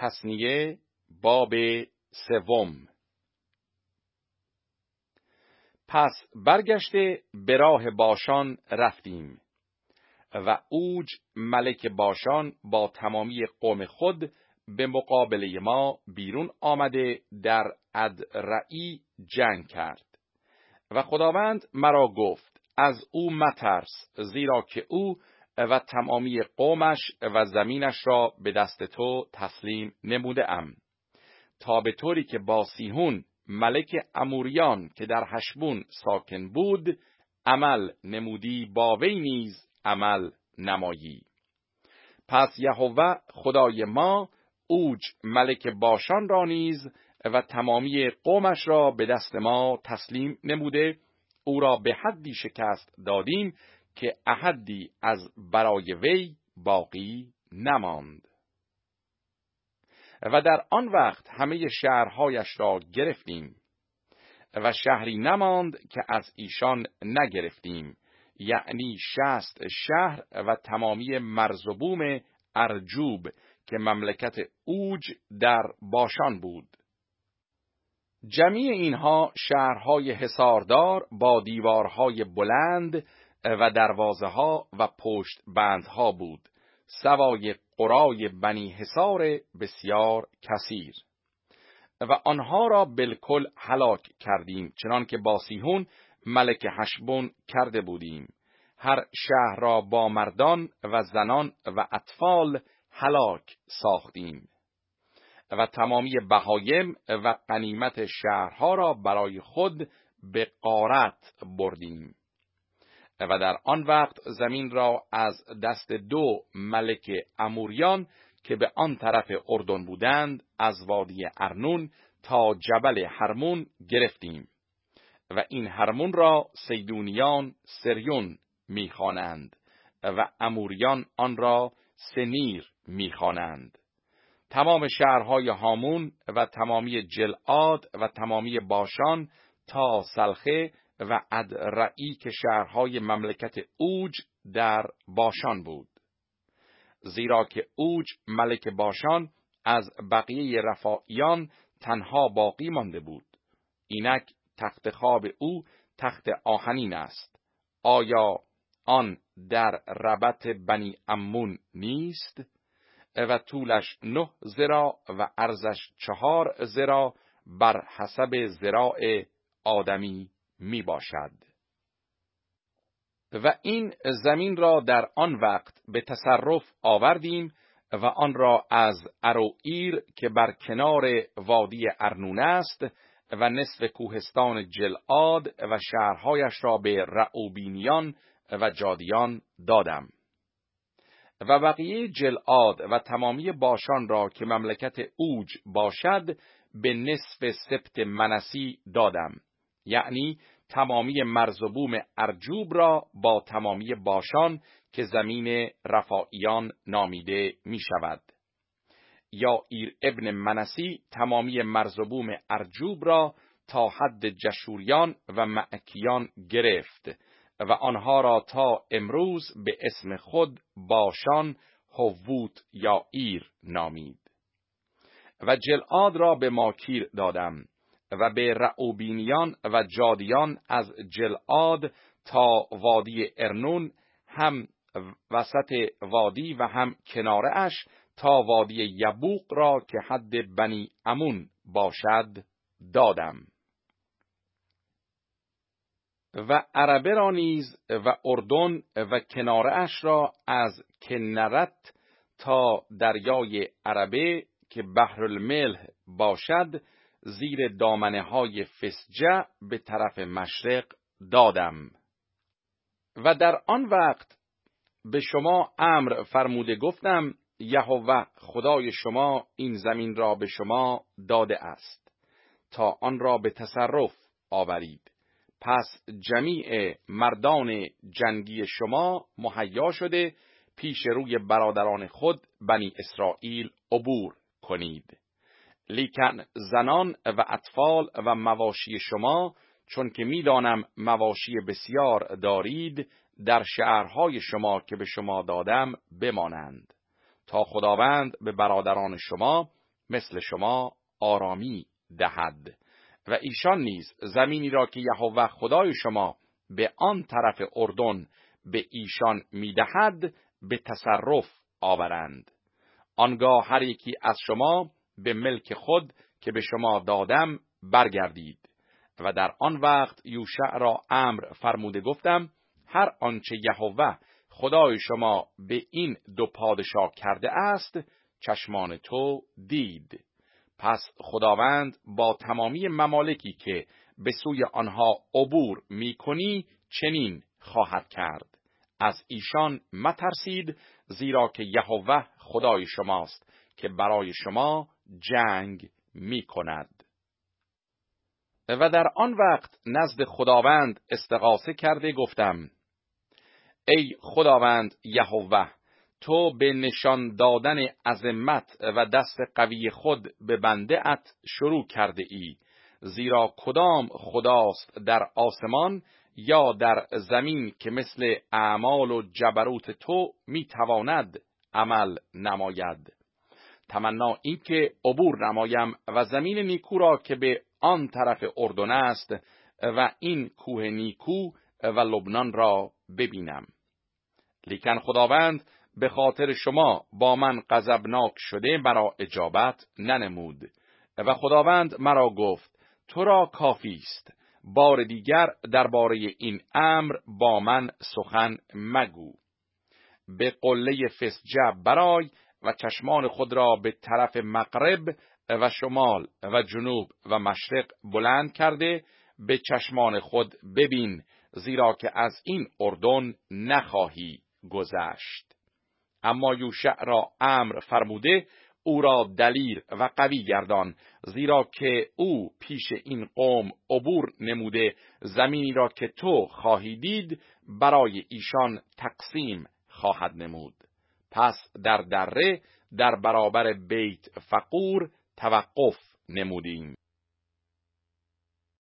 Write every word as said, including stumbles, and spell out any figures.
تثنیه باب سوم. پس برگشته به راه باشان رفتیم و اوج ملک باشان با تمامی قوم خود به مقابله ما بیرون آمده در ادرعی جنگ کرد. و خداوند مرا گفت از او مترس، زیرا که او و تمامی قومش و زمینش را به دست تو تسلیم نموده ام، تا به طوری که با سیحون ملک اموریان که در حشبون ساکن بود عمل نمودی، با وی نیز عمل نمایی. پس یهوه خدای ما اوج ملک باشان را نیز و تمامی قومش را به دست ما تسلیم نموده، او را به حدی شکست دادیم که احدی از برای وی باقی نماند. و در آن وقت همه شهرهایش را گرفتیم و شهری نماند که از ایشان نگرفتیم، یعنی شصت شهر و تمامی مرز و بوم ارجوب که مملکت اوج در باشان بود. جمیع اینها شهرهای حصاردار با دیوارهای بلند و دروازه ها و پشت بندها بود، سوای قرای بنی حصار بسیار کثیر. و آنها را بالکل هلاک کردیم، چنان که با سیحون ملک حشبون کرده بودیم. هر شهر را با مردان و زنان و اطفال هلاک ساختیم و تمامی بهایم و غنیمت شهرها را برای خود به غارت بردیم. و در آن وقت زمین را از دست دو ملک اموریان که به آن طرف اردن بودند، از وادی ارنون تا جبل هرمون گرفتیم. و این هرمون را سیدونیان سریون می‌خوانند و اموریان آن را سنیر می‌خوانند. تمام شهرهای هامون و تمامی جلعاد و تمامی باشان تا سلخه و ادرعی که شهرهای مملکت اوج در باشان بود، زیرا که اوج ملک باشان از بقیه رفاعیان تنها باقی مانده بود. اینک تخت خواب او تخت آهنین است. آیا آن در ربط بنی امون نیست؟ و طولش نه ذراع و عرضش چهار ذراع بر حسب ذراع آدمی می باشد. و این زمین را در آن وقت به تصرف آوردیم و آن را از اروئیر که بر کنار وادی ارنون است و نصف کوهستان جلعاد و شهرهایش را به رعوبینیان و جادیان دادم. و بقیه جلعاد و تمامی باشان را که مملکت اوج باشد به نصف سبط منسی دادم، یعنی تمامی مرز و بوم ارجوب را با تمامی باشان که زمین رفاعیان نامیده می شود. یا ایر ابن منسی تمامی مرز و بوم ارجوب را تا حد جشوریان و معکیان گرفت و آنها را تا امروز به اسم خود باشان هووت یا ایر نامید. و جلعاد را به ماکیر دادم و به رعوبینیان و جادیان از جلعاد تا وادی ارنون، هم وسط وادی و هم کناره اش تا وادی یبوق را که حد بنی امون باشد دادم. و عربه را نیز و اردن و کناره اش را از کنرت تا دریای عربه که بحر الملح باشد زیر دامنه های فسجع به طرف مشرق دادم. و در آن وقت به شما امر فرموده گفتم یهوه خدای شما این زمین را به شما داده است تا آن را به تصرف آورید. پس جمیع مردان جنگی شما مهیا شده پیش روی برادران خود بنی اسرائیل عبور کنید. لیکن زنان و اطفال و مواشی شما، چون که میدانم مواشی بسیار دارید، در شهرهای شما که به شما دادم بمانند، تا خداوند به برادران شما مثل شما آرامی دهد و ایشان نیز زمینی را که یهوه خدای شما به آن طرف اردن به ایشان میدهد به تصرف آورند. آنگاه هر یکی از شما به ملک خود که به شما دادم برگردید. و در آن وقت یوشع را امر فرموده گفتم هر آنچه یهوه خدای شما به این دو پادشاه کرده است چشمان تو دید. پس خداوند با تمامی ممالکی که به سوی آنها عبور می‌کنی چنین خواهد کرد. از ایشان مترسید، زیرا که یهوه خدای شماست که برای شما جنگ می‌کند. و در آن وقت نزد خداوند استغاثه کرده گفتم ای خداوند یهوه، تو به نشان دادن عظمت و دست قوی خود به بنده ات شروع کرده ای، زیرا کدام خداست در آسمان یا در زمین که مثل اعمال و جبروت تو میتواند عمل نماید. تمنا این که عبور نمایم و زمین نیکو را که به آن طرف اردن است و این کوه نیکو و لبنان را ببینم. لیکن خداوند به خاطر شما با من غضبناک شده مرا اجابت ننمود. و خداوند مرا گفت تو را کافی است، بار دیگر درباره این امر با من سخن مگو. به قله فسجه برای و چشمان خود را به طرف مغرب و شمال و جنوب و مشرق بلند کرده به چشمان خود ببین، زیرا که از این اردن نخواهی گذشت. اما یوشع را امر فرموده او را دلیر و قوی گردان، زیرا که او پیش این قوم عبور نموده زمینی را که تو خواهی دید برای ایشان تقسیم خواهد نمود. پس در دره در برابر بیت فقور توقف نمودیم.